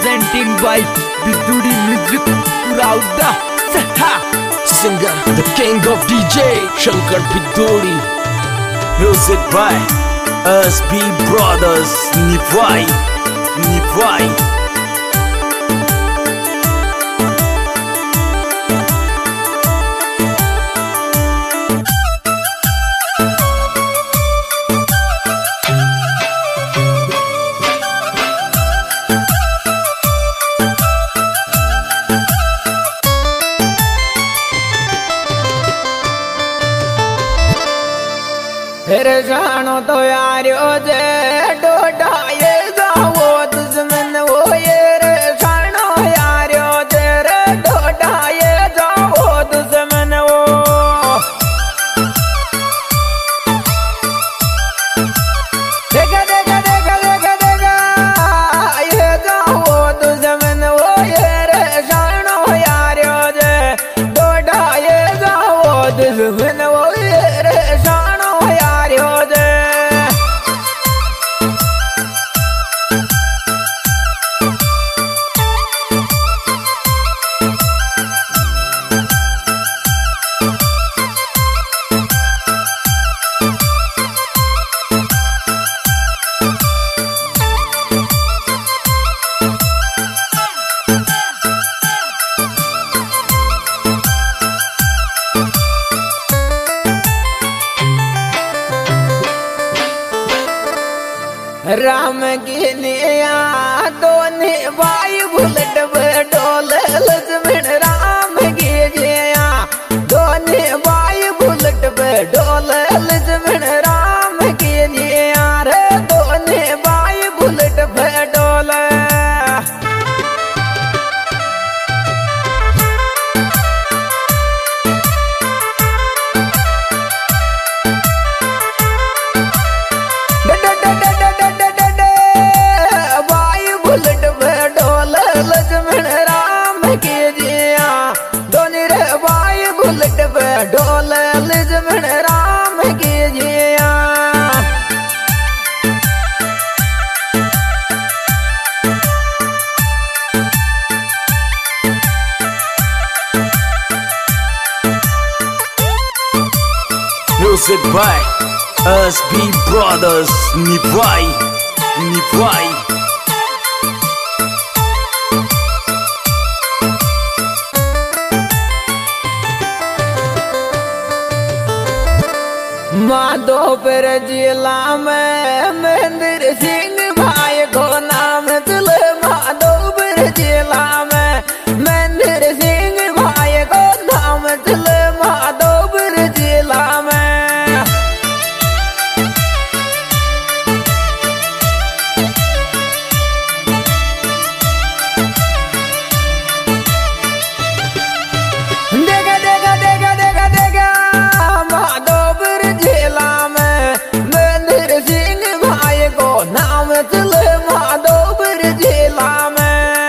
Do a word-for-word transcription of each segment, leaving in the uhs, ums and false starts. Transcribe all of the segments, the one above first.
presenting by Biduri Music Purauda Saha. Singer, the king of D J, Shankar Biduri. Music by S B Brothers, Nivai, Nivai. फिर जानो तो यारो जे डोडा ये गावो दुश्मन वो ये रे जानो यारो जे रे डोडा ये जावो दुश्मन वो देखा देखा देखा देखा देखा ये जावो दुश्मन वो ये रे जानो यारो जे डोडा ये जावो दुश्मन वो ये रे जानो राम की निया दोने वायु बुलट डोल लक्ष्मण राम की जिया दोने वायु बुलट डोल लक्ष्मण राम की जिया रे दोने वायु बुलट डोल लक्ष्मण राम की जिया दोनों रे वायु बुलट डोल लक्ष्मण राम की जिया Music by S B Brothers, Nivai, Nivai. Madhopur जिला में महेंद्र सिंह भाई को नाम दिल माधोपुर जिला में महेंद्र सिंह भाई को नाम दिल माधोपुर जिला में देखा देखा देखा देखा देखा माधोपुर जिला में महेंद्र सिंह भाई को नाम दिल माधोपुर जिला में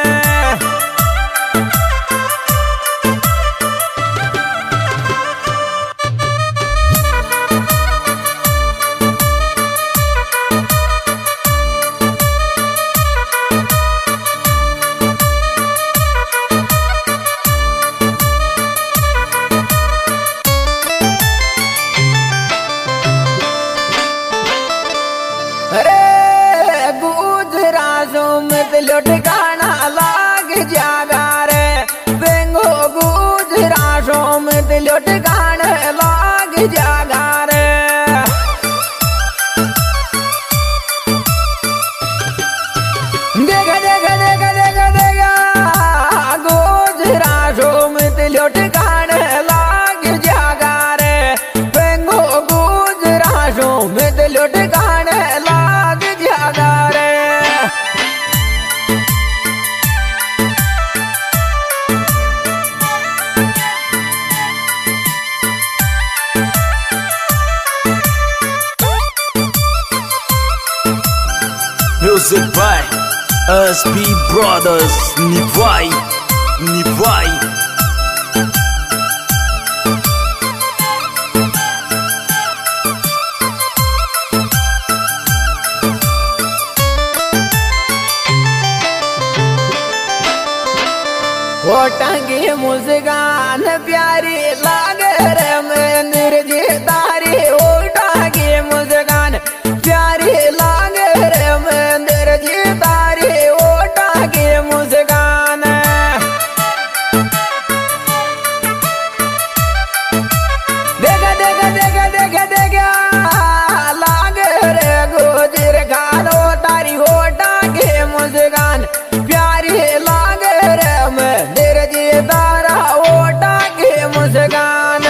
लोट गाना लाग जागा रे बेंगो गुजराशो में लोट गाना लाग जागा रे देखा देखा देखा देखा देखा गुजराशो में लोट गाना लाग जागा रे बेंगो गुजराशो में लोट गाना लाग जागा रे Music by S B Brothers, Nivai, Nivai. मुस्कान प्यारी लागे रे मंदिर जी तारी होठा की मुस्कान प्यारी लागे रे मंदिर जी तारी होठा की मुस्कान देखा देखा देखा देखा देखा लागे रे गुजर खानो तारी होठा की मुस्कान प्यारी लागे रे मंदिर जी तारा होठा की मुस्कान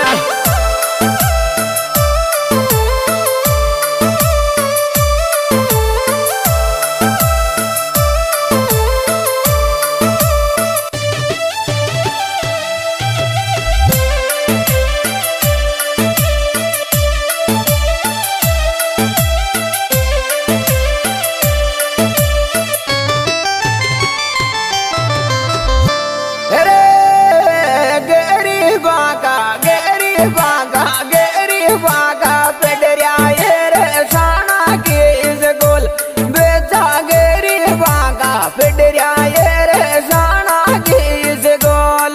बागा गेरी बागा पेडरिया ये रे साना के इस गोल बेचा गेरी बागा पेडरिया ये रे साना के इस गोल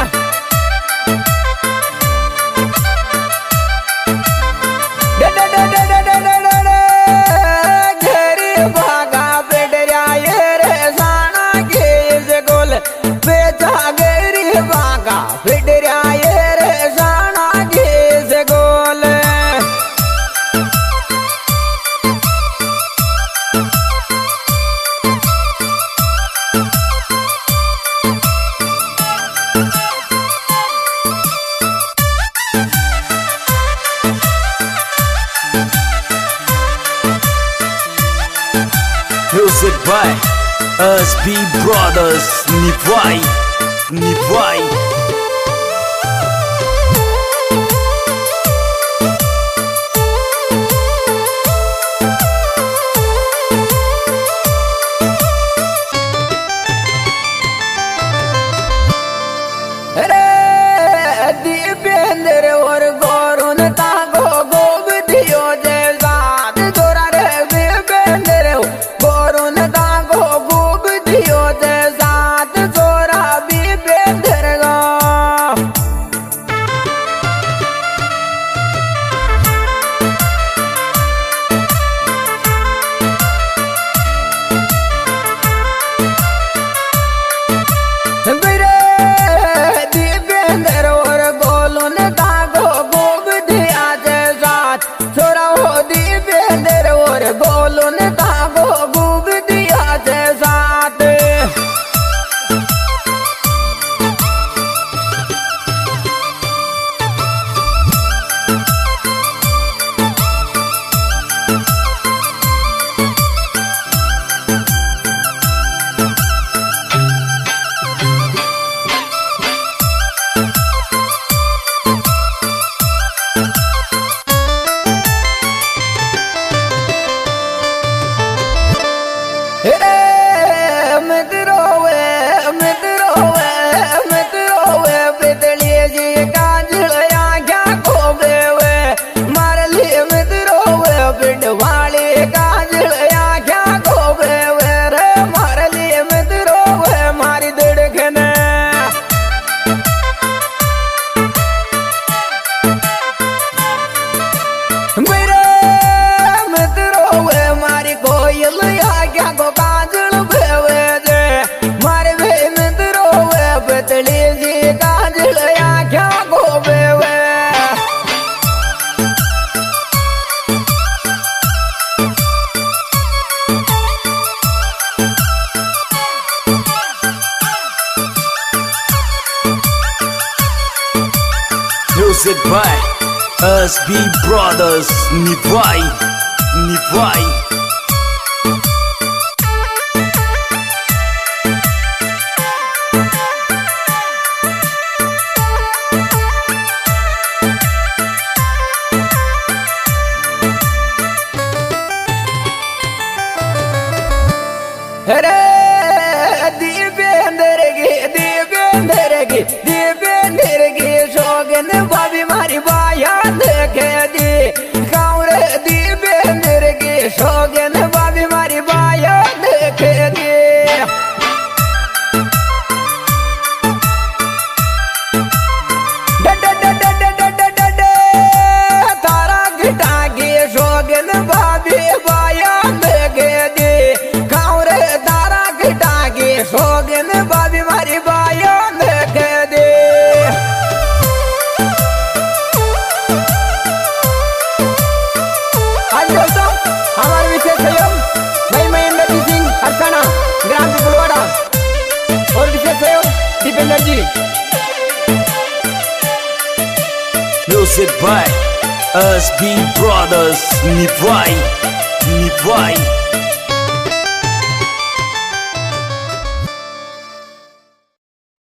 गेरी बागा पेडरिया ये रे साना के इस गोल बेचा गेरी बागा पेडरिया ये रे Music by S B Brothers Nivai Nivai Dipendra और गौरुन तागो गोब दियो जैसा तोरा रे दीपेंद्र गौरुन तागो गोब दियो जैसा तोरा दीपेंद्र गो दीपेंद्र और गोलुन तागो गोब दिया जैसा छोरा हो दीपेंद्र और गोलुन तागो गोब दिया जैसा Music by S B Brothers Nivai Nivai रे दीपेंद्र गे दीपेंद्र गे दीपेंद्र गे शोगन भाभी मारी बाया देखे दी गाँव रे दीपेंद्र गे शोगन भाभी मारी बाया देखे दी Music by S B Brothers. Nivai, Nivai.